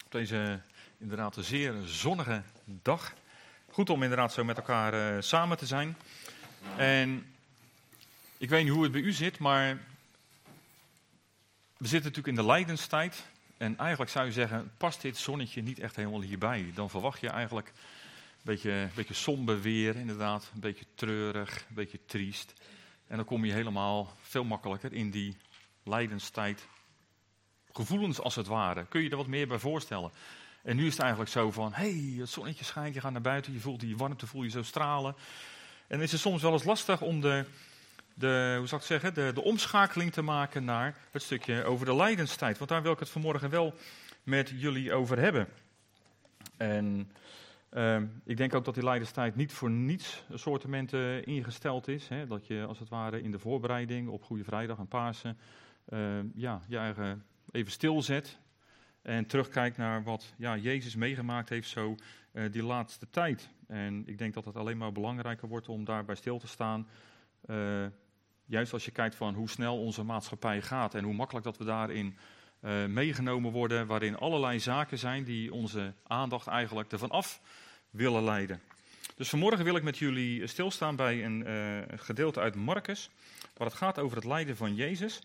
Op deze inderdaad een zeer zonnige dag. Goed om inderdaad zo met elkaar samen te zijn. En ik weet niet hoe het bij u zit, maar we zitten natuurlijk in de lijdenstijd. En eigenlijk zou je zeggen, past dit zonnetje niet echt helemaal hierbij? Dan verwacht je eigenlijk een beetje somber weer, inderdaad. Een beetje treurig, een beetje triest. En dan kom je helemaal veel makkelijker in die lijdenstijd. Gevoelens als het ware. Kun je er wat meer bij voorstellen? En nu is het eigenlijk zo van, het zonnetje schijnt, je gaat naar buiten, je voelt die warmte, voel je zo stralen. En dan is het soms wel eens lastig om de omschakeling te maken naar het stukje over de lijdenstijd. Want daar wil ik het vanmorgen wel met jullie over hebben. En ik denk ook dat die lijdenstijd niet voor niets soortementen ingesteld is. Hè? Dat je als het ware in de voorbereiding op Goede Vrijdag en Pasen je eigen even stilzet en terugkijkt naar wat Jezus meegemaakt heeft zo die laatste tijd. En ik denk dat het alleen maar belangrijker wordt om daarbij stil te staan. Juist als je kijkt van hoe snel onze maatschappij gaat en hoe makkelijk dat we daarin meegenomen worden, waarin allerlei zaken zijn die onze aandacht eigenlijk ervan af willen leiden. Dus vanmorgen wil ik met jullie stilstaan bij een gedeelte uit Marcus, waar het gaat over het lijden van Jezus.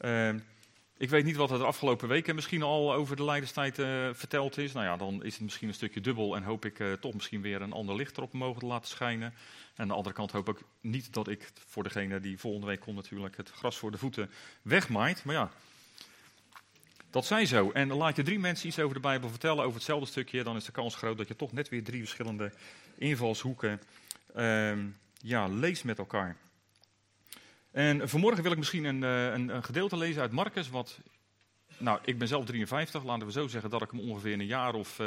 Ik weet niet wat er de afgelopen weken misschien al over de lijdenstijd verteld is. Nou ja, dan is het misschien een stukje dubbel en hoop ik toch misschien weer een ander licht erop mogen te laten schijnen. En aan de andere kant hoop ik niet dat ik voor degene die volgende week komt natuurlijk het gras voor de voeten wegmaait. Maar ja, dat zij zo. En dan laat je 3 mensen iets over de Bijbel vertellen over hetzelfde stukje. Dan is de kans groot dat je toch net weer 3 verschillende invalshoeken leest met elkaar. En vanmorgen wil ik misschien een gedeelte lezen uit Marcus. Ik ben zelf 53, laten we zo zeggen dat ik hem ongeveer een jaar of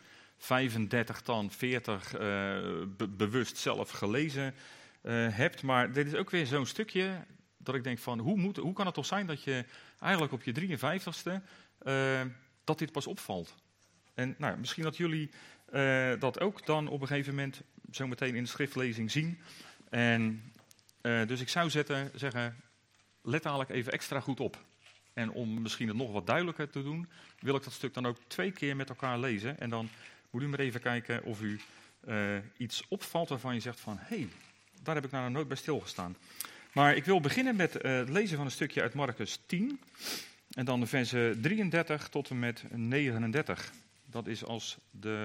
35 dan 40 bewust zelf gelezen heb. Maar dit is ook weer zo'n stukje dat ik denk van hoe kan het toch zijn dat je eigenlijk op je 53ste dat dit pas opvalt. En misschien dat jullie dat ook dan op een gegeven moment zo meteen in de schriftlezing zien. En dus ik zou zeggen, let dadelijk even extra goed op. En om misschien het nog wat duidelijker te doen, wil ik dat stuk dan ook 2 keer met elkaar lezen. En dan moet u maar even kijken of u iets opvalt waarvan je zegt van, daar heb ik nou nog nooit bij stilgestaan. Maar ik wil beginnen met het lezen van een stukje uit Marcus 10. En dan de versen 33 tot en met 39. Dat is als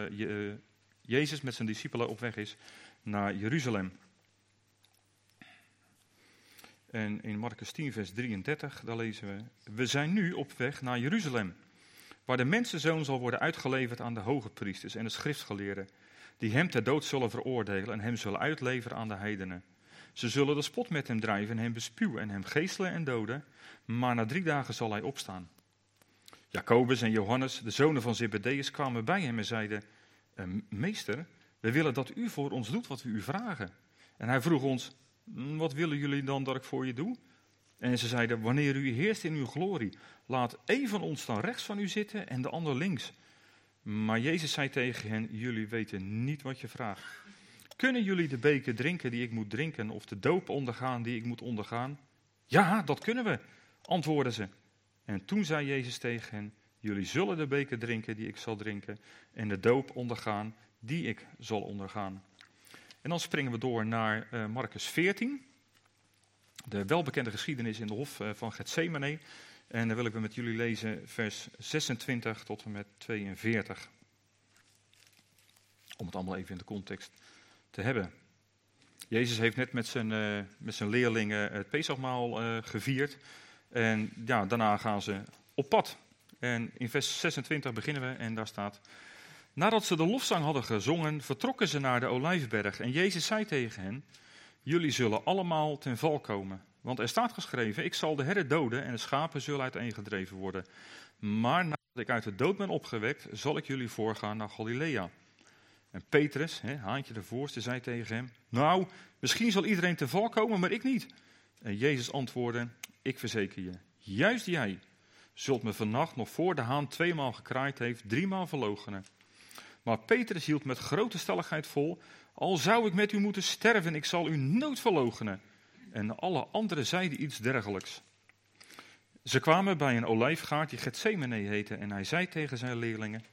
Jezus met zijn discipelen op weg is naar Jeruzalem. En in Marcus 10 vers 33, daar lezen we: We zijn nu op weg naar Jeruzalem, waar de mensenzoon zal worden uitgeleverd aan de hoge priesters en de schriftgeleerden, die hem ter dood zullen veroordelen en hem zullen uitleveren aan de heidenen. Ze zullen de spot met hem drijven en hem bespuwen en hem geeselen en doden, maar na 3 dagen zal hij opstaan. Jacobus en Johannes, de zonen van Zebedeus, kwamen bij hem en zeiden: Meester, we willen dat u voor ons doet wat we u vragen. En hij vroeg ons: Wat willen jullie dan dat ik voor je doe? En ze zeiden: Wanneer u heerst in uw glorie, laat één van ons dan rechts van u zitten en de ander links. Maar Jezus zei tegen hen: Jullie weten niet wat je vraagt. Kunnen jullie de beker drinken die ik moet drinken, of de doop ondergaan die ik moet ondergaan? Ja, dat kunnen we, antwoordden ze. En toen zei Jezus tegen hen: Jullie zullen de beker drinken die ik zal drinken, en de doop ondergaan die ik zal ondergaan. En dan springen we door naar Marcus 14. De welbekende geschiedenis in de hof van Getsemane. En dan wil ik met jullie lezen vers 26 tot en met 42. Om het allemaal even in de context te hebben. Jezus heeft net met zijn leerlingen het Pesachmaal gevierd. En daarna gaan ze op pad. En in vers 26 beginnen we en daar staat: Nadat ze de lofzang hadden gezongen, vertrokken ze naar de Olijfberg. En Jezus zei tegen hen: Jullie zullen allemaal ten val komen. Want er staat geschreven: Ik zal de herder doden en de schapen zullen uiteengedreven worden. Maar nadat ik uit de dood ben opgewekt, zal ik jullie voorgaan naar Galilea. En Petrus, Haantje de voorste, zei tegen hem: Nou, misschien zal iedereen ten val komen, maar ik niet. En Jezus antwoordde: Ik verzeker je, juist jij zult me vannacht nog voor de haan 2 maal gekraaid heeft, 3 maal verloochenen. Maar Petrus hield met grote stelligheid vol: Al zou ik met u moeten sterven, ik zal u nooit verloochenen. En alle anderen zeiden iets dergelijks. Ze kwamen bij een olijfgaard die Getsemane heette en hij zei tegen zijn leerlingen: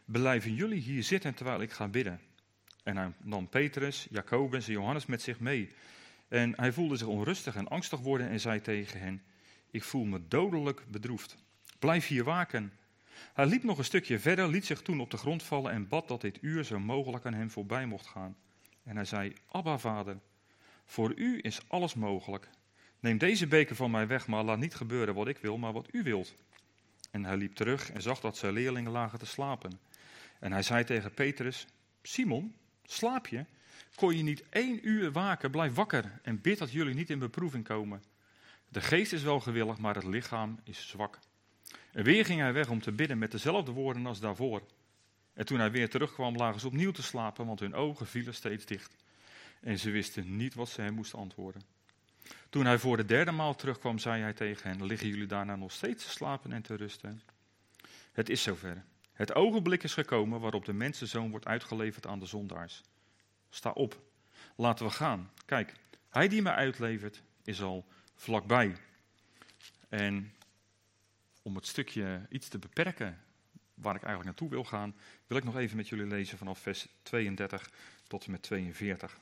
blijven jullie hier zitten terwijl ik ga bidden? En hij nam Petrus, Jacobus en Johannes met zich mee. En hij voelde zich onrustig en angstig worden en zei tegen hen: ik voel me dodelijk bedroefd. Blijf hier waken. Hij liep nog een stukje verder, liet zich toen op de grond vallen en bad dat dit uur zo mogelijk aan hem voorbij mocht gaan. En hij zei: Abba, Vader, voor u is alles mogelijk. Neem deze beker van mij weg, maar laat niet gebeuren wat ik wil, maar wat u wilt. En hij liep terug en zag dat zijn leerlingen lagen te slapen. En hij zei tegen Petrus: Simon, slaap je? Kon je niet 1 uur waken? Blijf wakker en bid dat jullie niet in beproeving komen. De geest is wel gewillig, maar het lichaam is zwak. En weer ging hij weg om te bidden met dezelfde woorden als daarvoor. En toen hij weer terugkwam, lagen ze opnieuw te slapen, want hun ogen vielen steeds dicht. En ze wisten niet wat ze hem moesten antwoorden. Toen hij voor de 3e maal terugkwam, zei hij tegen hen: liggen jullie daarna nog steeds te slapen en te rusten? Het is zover. Het ogenblik is gekomen waarop de mensenzoon wordt uitgeleverd aan de zondaars. Sta op, laten we gaan. Kijk, hij die mij uitlevert is al vlakbij. En om het stukje iets te beperken waar ik eigenlijk naartoe wil gaan, wil ik nog even met jullie lezen vanaf vers 32 tot en met 42.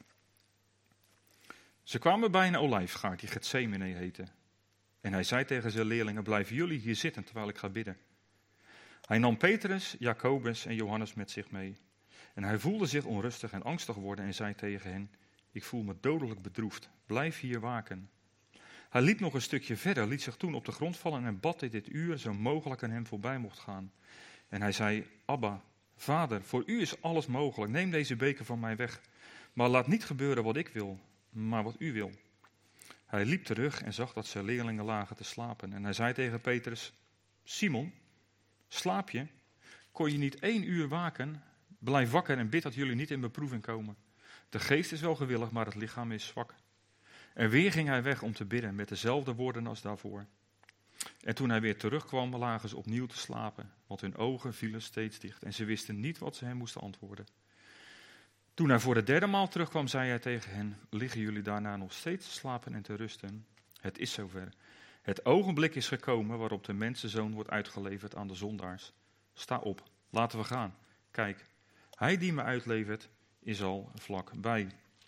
Ze kwamen bij een olijfgaard die Getsemane heette. En hij zei tegen zijn leerlingen: blijven jullie hier zitten terwijl ik ga bidden. Hij nam Petrus, Jacobus en Johannes met zich mee. En hij voelde zich onrustig en angstig worden en zei tegen hen: ik voel me dodelijk bedroefd, blijf hier waken. Hij liep nog een stukje verder, liet zich toen op de grond vallen en bad dat dit uur zo mogelijk aan hem voorbij mocht gaan. En hij zei: Abba, Vader, voor u is alles mogelijk, neem deze beker van mij weg. Maar laat niet gebeuren wat ik wil, maar wat u wil. Hij liep terug en zag dat zijn leerlingen lagen te slapen. En hij zei tegen Petrus: Simon, slaap je? Kon je niet 1 uur waken? Blijf wakker en bid dat jullie niet in beproeving komen. De geest is wel gewillig, maar het lichaam is zwak. En weer ging hij weg om te bidden met dezelfde woorden als daarvoor. En toen hij weer terugkwam, lagen ze opnieuw te slapen, want hun ogen vielen steeds dicht en ze wisten niet wat ze hem moesten antwoorden. Toen hij voor de 3e maal terugkwam, zei hij tegen hen: liggen jullie daarna nog steeds te slapen en te rusten? Het is zover. Het ogenblik is gekomen waarop de mensenzoon wordt uitgeleverd aan de zondaars. Sta op, laten we gaan. Kijk, hij die me uitlevert is al vlakbij.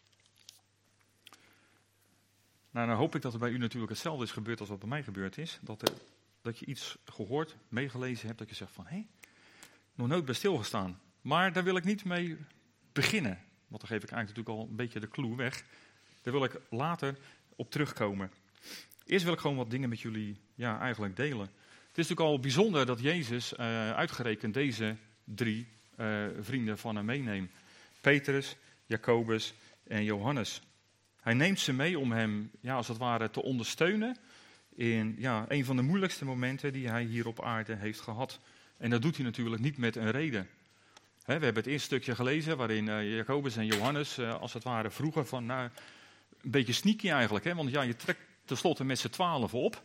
Nou, dan hoop ik dat er bij u natuurlijk hetzelfde is gebeurd als wat bij mij gebeurd is. Dat je iets gehoord, meegelezen hebt, dat je zegt van, nog nooit bij stilgestaan. Maar daar wil ik niet mee beginnen. Want dan geef ik eigenlijk natuurlijk al een beetje de clue weg. Daar wil ik later op terugkomen. Eerst wil ik gewoon wat dingen met jullie eigenlijk delen. Het is natuurlijk al bijzonder dat Jezus uitgerekend deze 3 vrienden van hem meeneemt. Petrus, Jacobus en Johannes. Hij neemt ze mee om hem, als het ware, te ondersteunen in een van de moeilijkste momenten die hij hier op aarde heeft gehad. En dat doet hij natuurlijk niet met een reden. We hebben het eerste stukje gelezen waarin Jacobus en Johannes, als het ware, vroegen van, een beetje sneaky eigenlijk. Want je trekt tenslotte met z'n 12 op.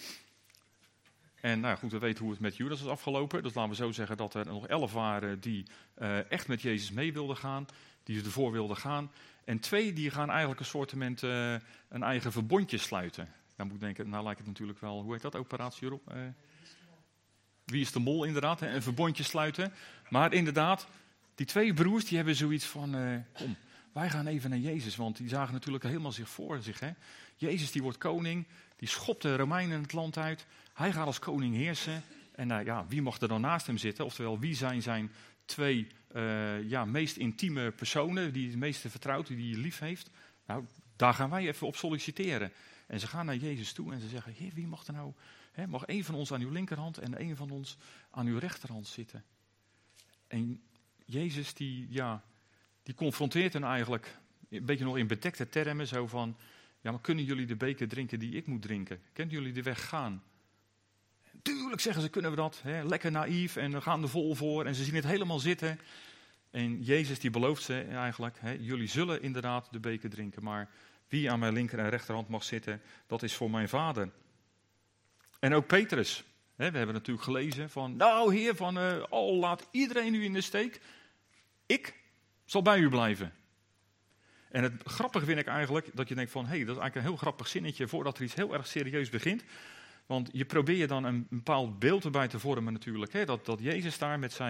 En goed, we weten hoe het met Judas is afgelopen. Dus laten we zo zeggen dat er nog 11 waren die echt met Jezus mee wilden gaan. Die ervoor wilden gaan. En 2 die gaan eigenlijk een soortement een eigen verbondje sluiten. Dan moet ik denken, nou lijkt het natuurlijk wel, hoe heet dat, operatie erop? Wie is de mol inderdaad, een verbondje sluiten. Maar inderdaad, die 2 broers die hebben zoiets van, kom, wij gaan even naar Jezus. Want die zagen natuurlijk helemaal zich voor zich. Hè? Jezus die wordt koning, die schopt de Romeinen het land uit. Hij gaat als koning heersen. En wie mag er dan naast hem zitten? Oftewel, wie zijn zijn 2 meest intieme personen, die het meeste vertrouwt, die hij lief heeft? Nou, daar gaan wij even op solliciteren. En ze gaan naar Jezus toe en ze zeggen: Heer, wie mag er nou, mag 1 van ons aan uw linkerhand en 1 van ons aan uw rechterhand zitten? En Jezus die confronteert hen eigenlijk, een beetje nog in bedekte termen, zo van: maar kunnen jullie de beker drinken die ik moet drinken? Kunnen jullie de weg gaan? Tuurlijk, zeggen ze, kunnen we dat. Lekker naïef en we gaan er vol voor en ze zien het helemaal zitten. En Jezus die belooft ze eigenlijk, jullie zullen inderdaad de beker drinken, maar wie aan mijn linker en rechterhand mag zitten, dat is voor mijn Vader. En ook Petrus. We hebben natuurlijk gelezen van, nou Heer, laat iedereen u in de steek. Ik zal bij u blijven. En het grappige vind ik eigenlijk dat je denkt van, dat is eigenlijk een heel grappig zinnetje voordat er iets heel erg serieus begint. Want je probeert je dan een bepaald beeld erbij te vormen natuurlijk. Dat Jezus daar met zijn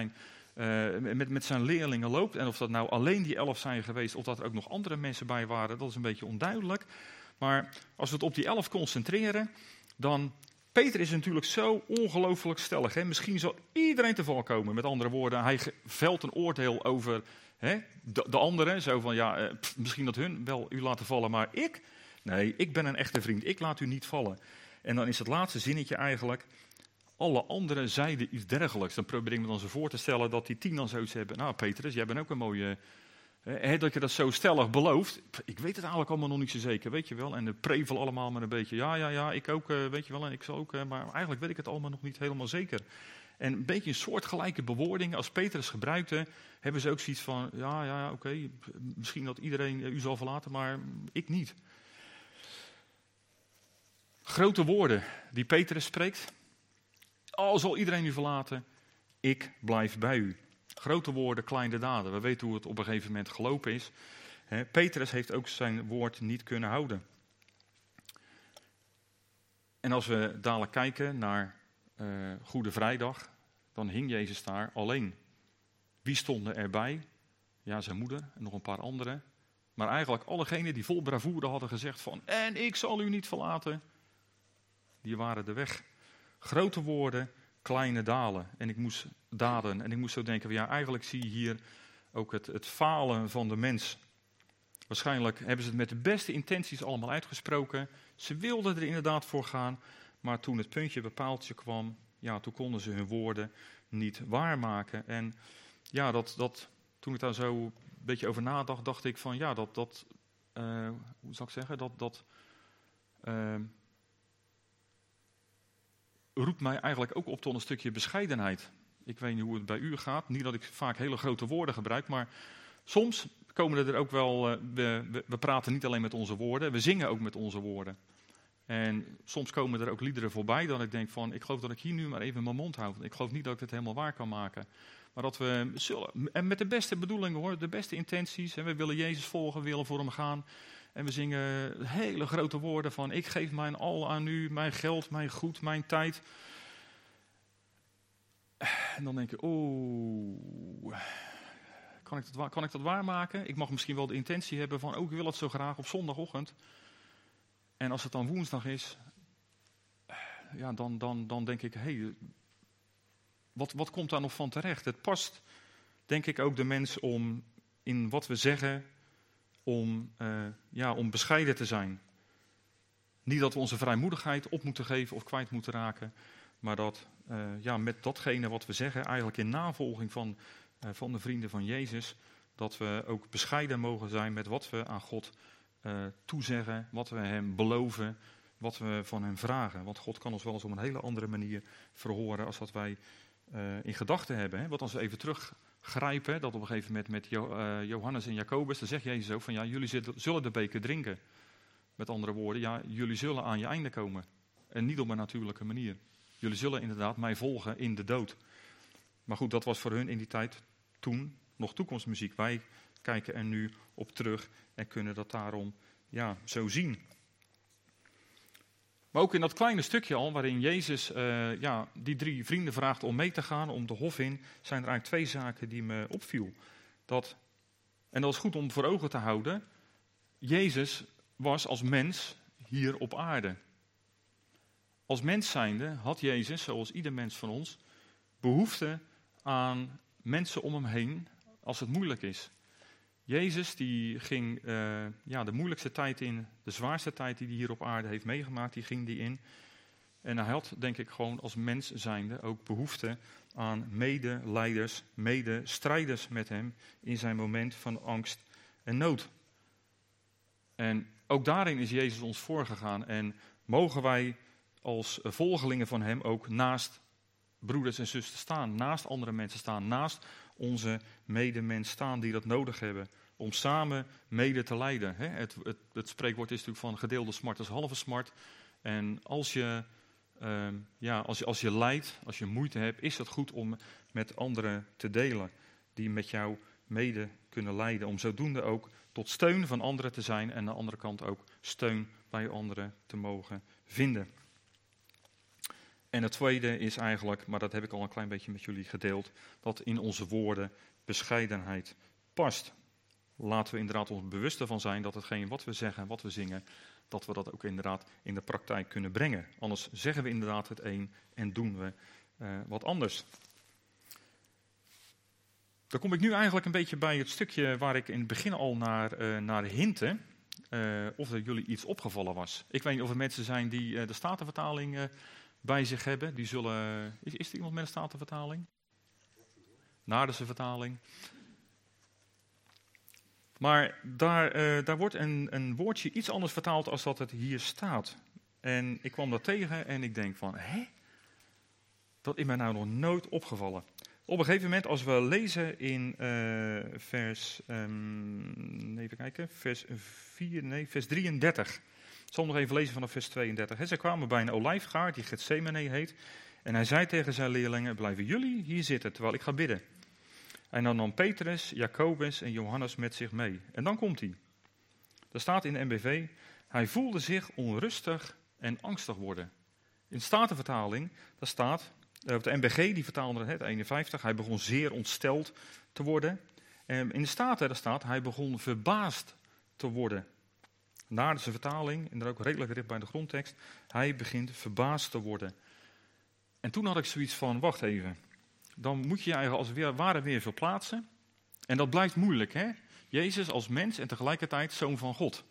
met zijn leerlingen loopt. En of dat nou alleen die 11 zijn geweest, of dat er ook nog andere mensen bij waren, dat is een beetje onduidelijk. Maar als we het op die 11 concentreren, dan... Peter is natuurlijk zo ongelooflijk stellig. Hè? Misschien zal iedereen te val komen. Met andere woorden, hij velt een oordeel over de anderen. Zo van, misschien dat hun wel u laten vallen, maar ik? Nee, ik ben een echte vriend. Ik laat u niet vallen. En dan is het laatste zinnetje eigenlijk... Alle anderen zeiden iets dergelijks. Dan probeer ik me dan zo voor te stellen dat die 10 dan zoiets hebben. Nou, Petrus, jij bent ook een mooie... dat je dat zo stellig belooft. Ik weet het eigenlijk allemaal nog niet zo zeker, weet je wel. En de prevel allemaal maar een beetje. Ja, ik ook, weet je wel. En ik zal ook, maar eigenlijk weet ik het allemaal nog niet helemaal zeker. En een beetje een soortgelijke bewoordingen als Petrus gebruikte, hebben ze ook zoiets van, oké, misschien dat iedereen u zal verlaten, maar ik niet. Grote woorden die Petrus spreekt. Al zal iedereen u verlaten, ik blijf bij u. Grote woorden, kleine daden. We weten hoe het op een gegeven moment gelopen is. Petrus heeft ook zijn woord niet kunnen houden. En als we dadelijk kijken naar Goede Vrijdag, dan hing Jezus daar alleen. Wie stonden erbij? Ja, zijn moeder en nog een paar anderen. Maar eigenlijk allegenen die vol bravoure hadden gezegd van... En ik zal u niet verlaten. Die waren er weg. Grote woorden, kleine daden. En ik moest zo denken, eigenlijk zie je hier ook het falen van de mens. Waarschijnlijk hebben ze het met de beste intenties allemaal uitgesproken. Ze wilden er inderdaad voor gaan. Maar toen het puntje bepaaltje kwam, toen konden ze hun woorden niet waarmaken. En toen ik daar zo een beetje over nadacht, dacht ik van hoe zal ik zeggen, dat roept mij eigenlijk ook op tot een stukje bescheidenheid. Ik weet niet hoe het bij u gaat. Niet dat ik vaak hele grote woorden gebruik, maar soms komen er ook wel... We praten niet alleen met onze woorden, we zingen ook met onze woorden. En soms komen er ook liederen voorbij dat ik denk van... Ik geloof dat ik hier nu maar even mijn mond houd. Ik geloof niet dat ik het helemaal waar kan maken. Maar dat we zullen... En met de beste bedoelingen hoor, de beste intenties. En we willen Jezus volgen, we willen voor hem gaan... En we zingen hele grote woorden van... Ik geef mijn al aan u, mijn geld, mijn goed, mijn tijd. En dan denk je, kan ik dat waarmaken? Ik mag misschien wel de intentie hebben van... ik wil het zo graag op zondagochtend. En als het dan woensdag is... dan denk ik, wat komt daar nog van terecht? Het past, denk ik, ook de mens om in wat we zeggen... om bescheiden te zijn. Niet dat we onze vrijmoedigheid op moeten geven of kwijt moeten raken, maar dat met datgene wat we zeggen, eigenlijk in navolging van de vrienden van Jezus, dat we ook bescheiden mogen zijn met wat we aan God toezeggen, wat we hem beloven, wat we van hem vragen. Want God kan ons wel eens op een hele andere manier verhoren als wat wij in gedachten hebben. Hè? Want als we even teruggrijpen, dat op een gegeven moment met Johannes en Jacobus, dan zegt Jezus ook van jullie zullen de beker drinken. Met andere woorden, jullie zullen aan je einde komen. En niet op een natuurlijke manier. Jullie zullen inderdaad mij volgen in de dood. Maar goed, dat was voor hun in die tijd toen nog toekomstmuziek. Wij kijken er nu op terug en kunnen dat daarom zo zien. Maar ook in dat kleine stukje al, waarin Jezus die 3 vrienden vraagt om mee te gaan, om de hof in, zijn er eigenlijk 2 zaken die me opviel. En dat is goed om voor ogen te houden. Jezus was als mens hier op aarde. Als mens zijnde had Jezus, zoals ieder mens van ons, behoefte aan mensen om hem heen als het moeilijk is. Jezus die ging de moeilijkste tijd in, de zwaarste tijd die hij hier op aarde heeft meegemaakt, die ging die in. En hij had, denk ik, gewoon als mens zijnde ook behoefte aan medeleiders, medestrijders met hem in zijn moment van angst en nood. En ook daarin is Jezus ons voorgegaan en mogen wij als volgelingen van hem ook naast broeders en zusters staan, naast andere mensen staan, naast onze medemens staan die dat nodig hebben. Om samen mede te lijden. Het spreekwoord is natuurlijk van gedeelde smart is halve smart. En als je lijdt, als je moeite hebt, is het goed om met anderen te delen. Die met jou mede kunnen lijden. Om zodoende ook tot steun van anderen te zijn. En aan de andere kant ook steun bij anderen te mogen vinden. En het tweede is eigenlijk, maar dat heb ik al een klein beetje met jullie gedeeld, dat in onze woorden bescheidenheid past. Laten we inderdaad ons bewust ervan zijn dat hetgeen wat we zeggen, wat we zingen, dat we dat ook inderdaad in de praktijk kunnen brengen. Anders zeggen we inderdaad het een en doen we wat anders. Dan kom ik nu eigenlijk een beetje bij het stukje waar ik in het begin al naar hintte. Of er jullie iets opgevallen was. Ik weet niet of er mensen zijn die de Statenvertaling bij zich hebben. Die zullen. Is er iemand met een Statenvertaling? Naardense vertaling. Maar daar wordt een woordje iets anders vertaald als dat het hier staat. En ik kwam dat tegen en ik denk van, dat is mij nou nog nooit opgevallen. Op een gegeven moment, als we lezen in vers 33. Ik zal nog even lezen vanaf vers 32. Ze kwamen bij een olijfgaard die Getsemane heet. En hij zei tegen zijn leerlingen, blijven jullie hier zitten terwijl ik ga bidden. En dan nam Petrus, Jacobus en Johannes met zich mee. En dan komt hij. Er staat in de NBV, hij voelde zich onrustig en angstig worden. In de Statenvertaling, daar staat, op de NBG, die vertaalde het 51, hij begon zeer ontsteld te worden. En in de Staten, daar staat, hij begon verbaasd te worden. Naardense vertaling, en daar ook redelijk dicht bij de grondtekst, hij begint verbaasd te worden. En toen had ik zoiets van, wacht even, dan moet je je eigenlijk als het ware weer verplaatsen. En dat blijft moeilijk, hè? Jezus als mens en tegelijkertijd Zoon van God.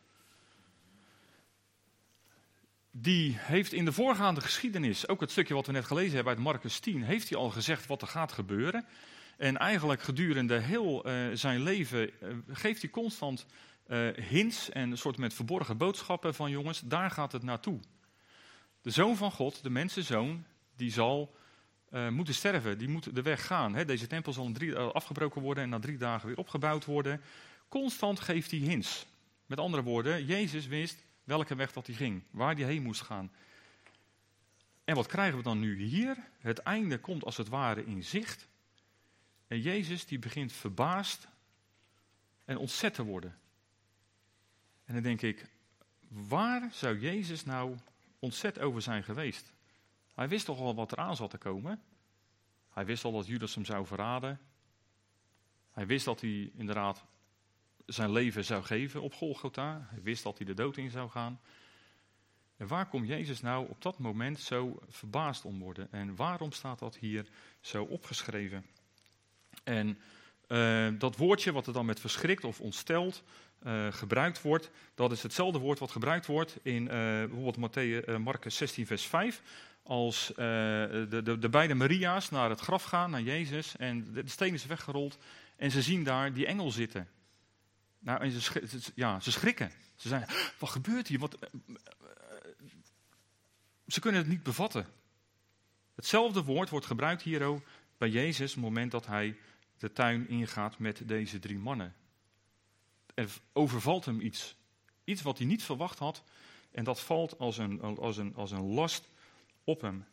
Die heeft in de voorgaande geschiedenis, ook het stukje wat we net gelezen hebben uit Marcus 10, heeft hij al gezegd wat er gaat gebeuren. En eigenlijk gedurende heel zijn leven geeft hij constant hints en een soort met verborgen boodschappen van jongens, daar gaat het naartoe. De Zoon van God, de mensenzoon, die zal moeten sterven, die moet de weg gaan. Hè? Deze tempel zal afgebroken worden en na 3 dagen weer opgebouwd worden. Constant geeft hij hints. Met andere woorden, Jezus wist welke weg dat hij ging, waar hij heen moest gaan. En wat krijgen we dan nu hier? Het einde komt als het ware in zicht. En Jezus die begint verbaasd en ontzet te worden. En dan denk ik, waar zou Jezus nou ontzet over zijn geweest? Hij wist toch al wat er aan zat te komen. Hij wist al dat Judas hem zou verraden. Hij wist dat hij inderdaad zijn leven zou geven op Golgotha. Hij wist dat hij de dood in zou gaan. En waar komt Jezus nou op dat moment zo verbaasd om worden? En waarom staat dat hier zo opgeschreven? En dat woordje wat er dan met verschrikt of ontsteld gebruikt wordt, dat is hetzelfde woord wat gebruikt wordt in bijvoorbeeld Marcus 16 vers 5. Als de beide Maria's naar het graf gaan, naar Jezus, en de steen is weggerold en ze zien daar die engel zitten. Nou, en ze schrikken. Ze zeggen, wat gebeurt hier? Ze kunnen het niet bevatten. Hetzelfde woord wordt gebruikt hier ook bij Jezus op het moment dat hij de tuin ingaat met deze 3 mannen. Er overvalt hem iets. Iets wat hij niet verwacht had en dat valt als een last op hem.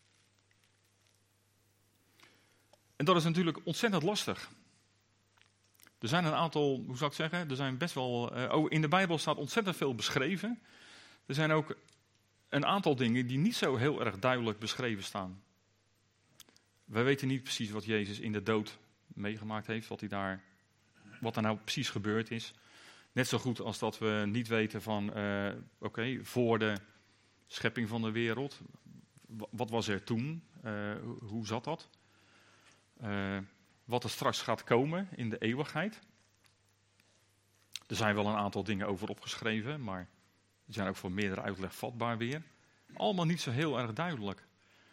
En dat is natuurlijk ontzettend lastig. Er zijn een aantal, hoe zou ik zeggen, er zijn best wel, in de Bijbel staat ontzettend veel beschreven. Er zijn ook een aantal dingen die niet zo heel erg duidelijk beschreven staan. Wij weten niet precies wat Jezus in de dood meegemaakt heeft, wat er nou precies gebeurd is. Net zo goed als dat we niet weten van, voor de schepping van de wereld, wat was er toen, hoe zat dat? Wat er straks gaat komen in de eeuwigheid. Er zijn wel een aantal dingen over opgeschreven, maar die zijn ook voor meerdere uitleg vatbaar weer. Allemaal niet zo heel erg duidelijk.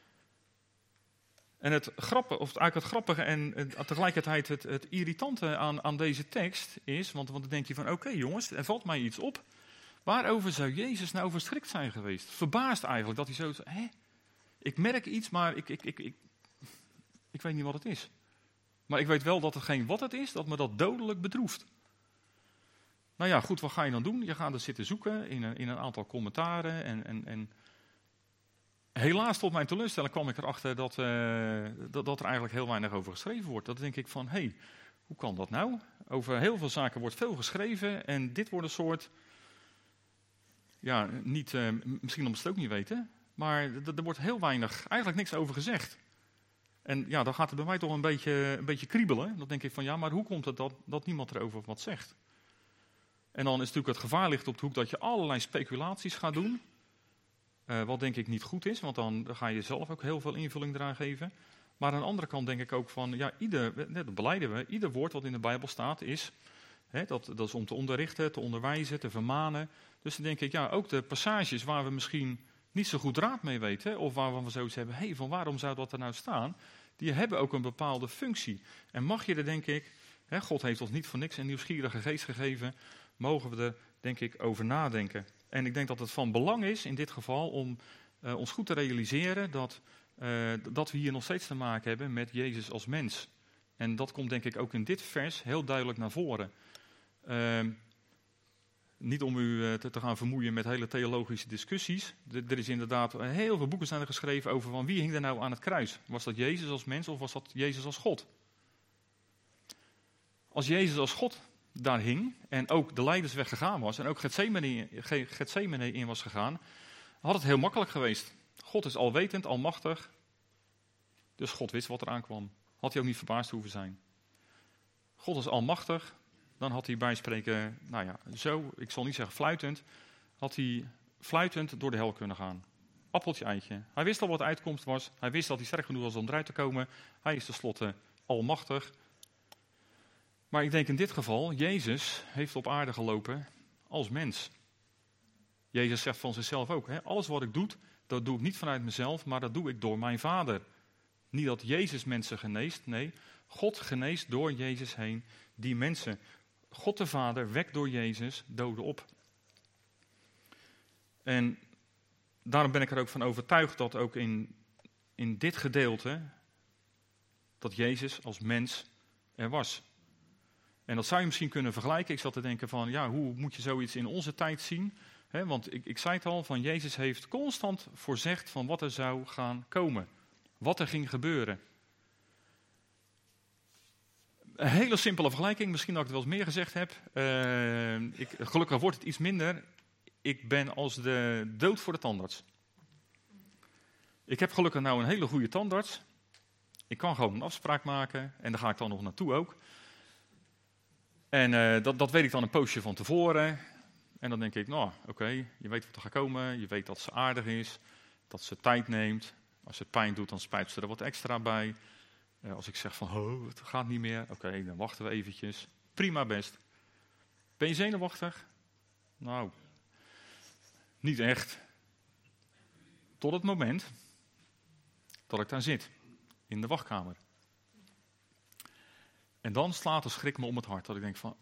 En het grappige en tegelijkertijd het irritante aan deze tekst is, want dan denk je van oké, jongens, er valt mij iets op. Waarover zou Jezus nou verschrikt zijn geweest? Verbaasd eigenlijk dat hij zo, ik merk iets, maar ik weet niet wat het is. Maar ik weet wel dat hetgeen wat het is, dat me dat dodelijk bedroeft. Nou ja, goed, wat ga je dan doen? Je gaat er zitten zoeken in een aantal commentaren. En helaas, tot mijn teleurstelling, kwam ik erachter dat er eigenlijk heel weinig over geschreven wordt. Dat denk ik van, hoe kan dat nou? Over heel veel zaken wordt veel geschreven en dit wordt een soort, misschien omdat ze het ook niet weten, Maar er wordt heel weinig, eigenlijk niks over gezegd. En ja, dan gaat het bij mij toch een beetje kriebelen. Dan denk ik van, ja, maar hoe komt het dat niemand erover wat zegt? En dan is natuurlijk het gevaar ligt op de hoek dat je allerlei speculaties gaat doen. Wat denk ik niet goed is, want dan ga je zelf ook heel veel invulling eraan geven. Maar aan de andere kant denk ik ook van, ja, dat belijden we, ieder woord wat in de Bijbel staat is, dat is om te onderrichten, te onderwijzen, te vermanen. Dus dan denk ik, ja, ook de passages waar we misschien niet zo goed raad mee weten, of waar we zoiets hebben, van waarom zou dat er nou staan, die hebben ook een bepaalde functie. En mag je er, denk ik, God heeft ons niet voor niks een nieuwsgierige geest gegeven, mogen we er, denk ik, over nadenken. En ik denk dat het van belang is, in dit geval, om ons goed te realiseren dat we hier nog steeds te maken hebben met Jezus als mens. En dat komt, denk ik, ook in dit vers heel duidelijk naar voren. Niet om u te gaan vermoeien met hele theologische discussies. Er is inderdaad heel veel boeken zijn er geschreven over van wie hing er nou aan het kruis. Was dat Jezus als mens of was dat Jezus als God? Als Jezus als God daar hing en ook de Leidersweg gegaan was en ook Getsemane in was gegaan, had het heel makkelijk geweest. God is alwetend, almachtig, dus God wist wat er aankwam. Had hij ook niet verbaasd hoeven zijn. God is almachtig, dan had hij bijspreken, nou ja, zo, ik zal niet zeggen fluitend, had hij fluitend door de hel kunnen gaan. Appeltje eitje. Hij wist al wat de uitkomst was, hij wist dat hij sterk genoeg was om eruit te komen, hij is tenslotte almachtig. Maar ik denk in dit geval, Jezus heeft op aarde gelopen als mens. Jezus zegt van zichzelf ook, alles wat ik doe, dat doe ik niet vanuit mezelf, maar dat doe ik door mijn Vader. Niet dat Jezus mensen geneest, nee, God geneest door Jezus heen die mensen. God de Vader wekt door Jezus doden op. En daarom ben ik er ook van overtuigd dat ook in dit gedeelte, dat Jezus als mens er was. En dat zou je misschien kunnen vergelijken. Ik zat te denken van, ja, hoe moet je zoiets in onze tijd zien? Want ik zei het al, van Jezus heeft constant voorzegd van wat er zou gaan komen. Wat er ging gebeuren. Een hele simpele vergelijking, misschien dat ik het wel eens meer gezegd heb. Gelukkig wordt het iets minder. Ik ben als de dood voor de tandarts. Ik heb gelukkig nou een hele goede tandarts. Ik kan gewoon een afspraak maken en daar ga ik dan nog naartoe ook. En dat weet ik dan een poosje van tevoren. En dan denk ik, nou oké, je weet wat er gaat komen. Je weet dat ze aardig is, dat ze tijd neemt. Als het pijn doet, dan spijt ze er wat extra bij. Als ik zeg van, het gaat niet meer. Oké, dan wachten we eventjes. Prima best. Ben je zenuwachtig? Nou, niet echt. Tot het moment dat ik daar zit, in de wachtkamer. En dan slaat de schrik me om het hart, dat ik denk van...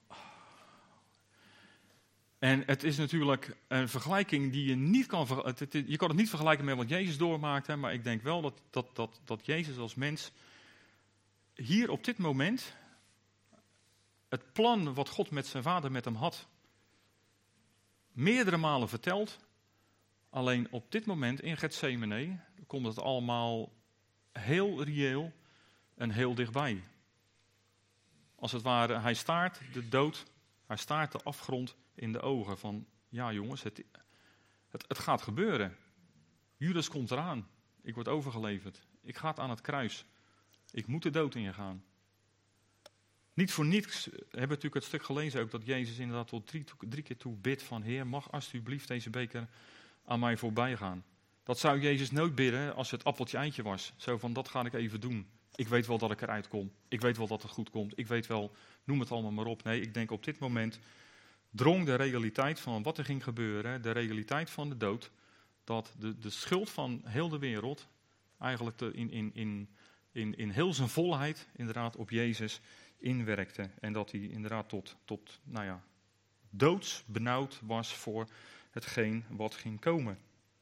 En het is natuurlijk een vergelijking die je niet kan... Je kan het niet vergelijken met wat Jezus doormaakte, maar ik denk wel dat Jezus als mens hier op dit moment het plan wat God met zijn Vader met hem had, meerdere malen verteld. Alleen op dit moment in Getsemane komt het allemaal heel reëel en heel dichtbij. Als het ware, hij staart de dood, hij staart de afgrond in de ogen van, ja jongens, het gaat gebeuren. Judas komt eraan, ik word overgeleverd, ik ga aan het kruis, ik moet de dood ingaan. Niet voor niets hebben we natuurlijk het stuk gelezen ook, dat Jezus inderdaad tot drie keer toe bidt van, Heer, mag alsjeblieft deze beker aan mij voorbij gaan. Dat zou Jezus nooit bidden als het appeltje eindje was. Zo van, dat ga ik even doen. Ik weet wel dat ik eruit kom. Ik weet wel dat het goed komt. Ik weet wel, noem het allemaal maar op. Nee, ik denk op dit moment drong de realiteit van wat er ging gebeuren, de realiteit van de dood, dat de schuld van heel de wereld eigenlijk in heel zijn volheid inderdaad op Jezus inwerkte. En dat hij inderdaad tot doodsbenauwd was voor hetgeen wat ging komen.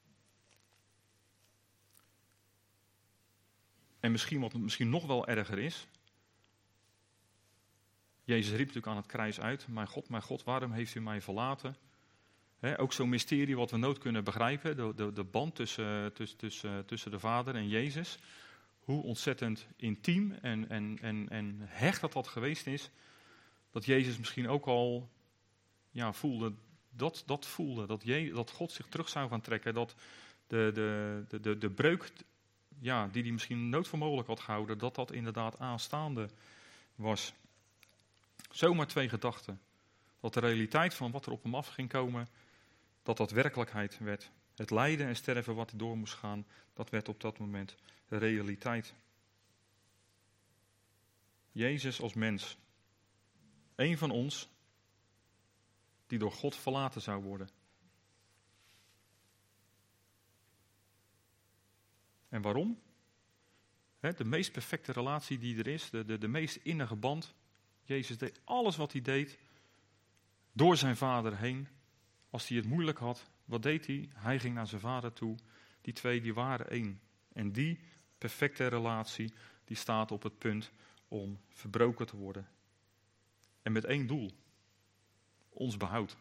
En wat misschien nog wel erger is, Jezus riep natuurlijk aan het kruis uit, mijn God, waarom heeft u mij verlaten? Ook zo'n mysterie wat we nooit kunnen begrijpen, de band tussen de Vader en Jezus. Hoe ontzettend intiem en hecht dat geweest is, dat Jezus misschien ook al voelde, dat God zich terug zou gaan trekken, de breuk ja, die hij misschien nooit voor mogelijk had gehouden, dat inderdaad aanstaande was. Zomaar 2 gedachten. Dat de realiteit van wat er op hem af ging komen, dat werkelijkheid werd. Het lijden en sterven wat hij door moest gaan, dat werd op dat moment de realiteit. Jezus als mens. Eén van ons die door God verlaten zou worden. En waarom? De meest perfecte relatie die er is, de meest innige band. Jezus deed alles wat hij deed door zijn vader heen. Als hij het moeilijk had, wat deed hij? Hij ging naar zijn vader toe. Die 2 die waren één. En die perfecte relatie die staat op het punt om verbroken te worden. En met 1 doel. Ons behoud.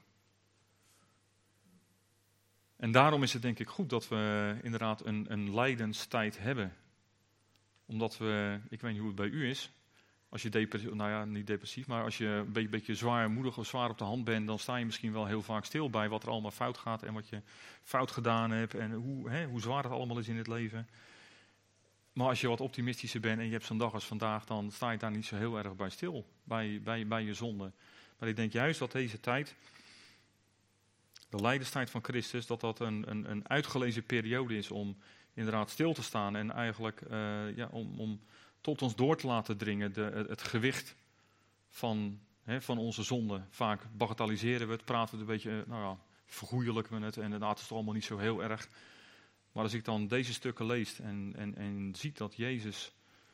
En daarom is het denk ik goed dat we inderdaad een lijdenstijd hebben. Omdat we, ik weet niet hoe het bij u is, als je niet depressief, maar als je een beetje zwaarmoedig of zwaar op de hand bent, dan sta je misschien wel heel vaak stil bij wat er allemaal fout gaat en wat je fout gedaan hebt en hoe zwaar het allemaal is in het leven. Maar als je wat optimistischer bent en je hebt zo'n dag als vandaag, dan sta je daar niet zo heel erg bij stil, bij je zonde. Maar ik denk juist dat deze tijd, de lijdenstijd van Christus, dat een uitgelezen periode is om inderdaad stil te staan en eigenlijk om tot ons door te laten dringen het gewicht van onze zonde. Vaak bagatelliseren we het, praten we een beetje, vergoeilijken we het en inderdaad is het allemaal niet zo heel erg. Maar als ik dan deze stukken lees en ziet dat Jezus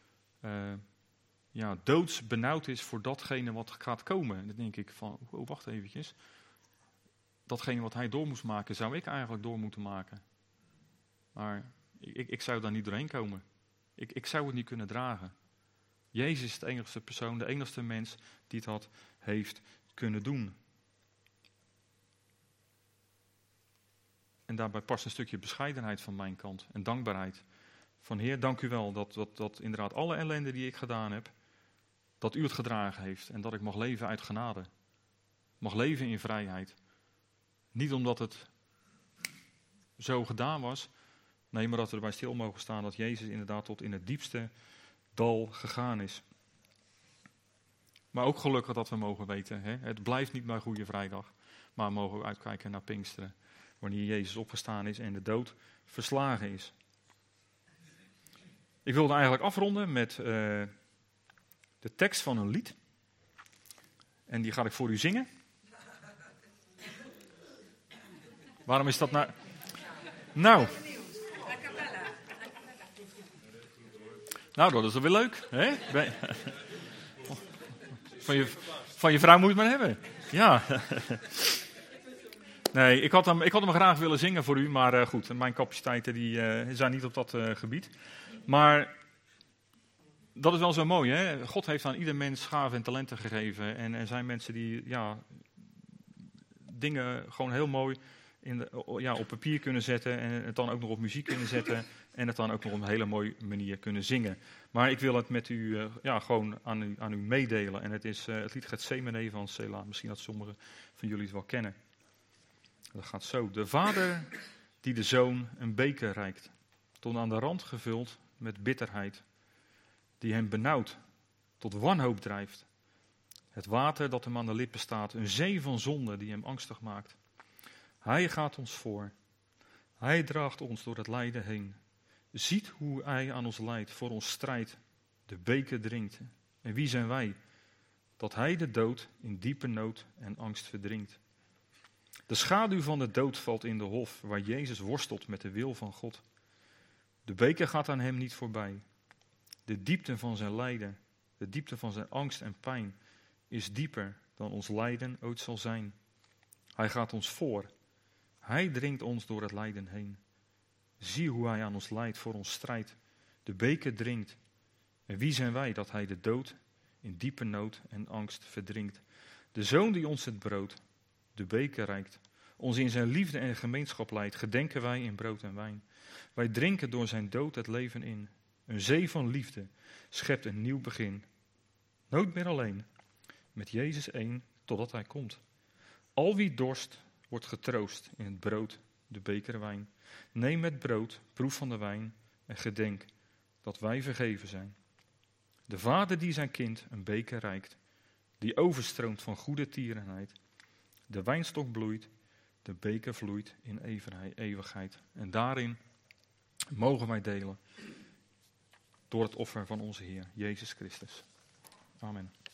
doodsbenauwd is voor datgene wat gaat komen, dan denk ik van, wacht eventjes. Datgene wat hij door moest maken, zou ik eigenlijk door moeten maken. Maar ik zou daar niet doorheen komen. Ik zou het niet kunnen dragen. Jezus is de enigste persoon, de enigste mens die dat heeft kunnen doen. En daarbij past een stukje bescheidenheid van mijn kant en dankbaarheid. Van Heer, dank u wel dat inderdaad alle ellende die ik gedaan heb, dat u het gedragen heeft en dat ik mag leven uit genade. Mag leven in vrijheid. Niet omdat het zo gedaan was, nee, maar dat we erbij stil mogen staan dat Jezus inderdaad tot in het diepste dal gegaan is. Maar ook gelukkig dat we mogen weten, het blijft niet bij Goede Vrijdag, maar mogen we uitkijken naar Pinksteren, wanneer Jezus opgestaan is en de dood verslagen is. Ik wilde eigenlijk afronden met de tekst van een lied. En die ga ik voor u zingen. Waarom is dat nou? Nou, dat is wel weer leuk. Hè? Van je vrouw moet je het maar hebben. Ja. Nee, ik had hem graag willen zingen voor u, maar goed, mijn capaciteiten die zijn niet op dat gebied. Maar dat is wel zo mooi, hè? God heeft aan ieder mens gaven en talenten gegeven. En er zijn mensen die dingen gewoon heel mooi op papier kunnen zetten en het dan ook nog op muziek kunnen zetten en het dan ook nog op een hele mooie manier kunnen zingen. Maar ik wil het met u gewoon aan u meedelen. En het is het lied Getsemane van Selah. Misschien dat sommigen van jullie het wel kennen. Dat gaat zo. De vader die de zoon een beker reikt, tot aan de rand gevuld met bitterheid, die hem benauwd, tot wanhoop drijft. Het water dat hem aan de lippen staat, een zee van zonde die hem angstig maakt. Hij gaat ons voor. Hij draagt ons door het lijden heen. Ziet hoe hij aan ons lijdt, voor ons strijdt, de beker drinkt. En wie zijn wij? Dat hij de dood in diepe nood en angst verdrinkt. De schaduw van de dood valt in de hof, waar Jezus worstelt met de wil van God. De beker gaat aan hem niet voorbij. De diepte van zijn lijden, de diepte van zijn angst en pijn, is dieper dan ons lijden ooit zal zijn. Hij gaat ons voor. Hij dringt ons door het lijden heen. Zie hoe hij aan ons lijdt, voor ons strijdt. De beker drinkt. En wie zijn wij dat hij de dood in diepe nood en angst verdrinkt? De zoon die ons het brood, de beker reikt, ons in zijn liefde en gemeenschap leidt, gedenken wij in brood en wijn. Wij drinken door zijn dood het leven in. Een zee van liefde schept een nieuw begin. Nooit meer alleen, met Jezus één, totdat hij komt. Al wie dorst, wordt getroost in het brood de beker wijn. Neem het brood, proef van de wijn en gedenk dat wij vergeven zijn. De vader die zijn kind een beker reikt, die overstroomt van goede tierenheid. De wijnstok bloeit, de beker vloeit in eeuwigheid. En daarin mogen wij delen door het offer van onze Heer, Jezus Christus. Amen.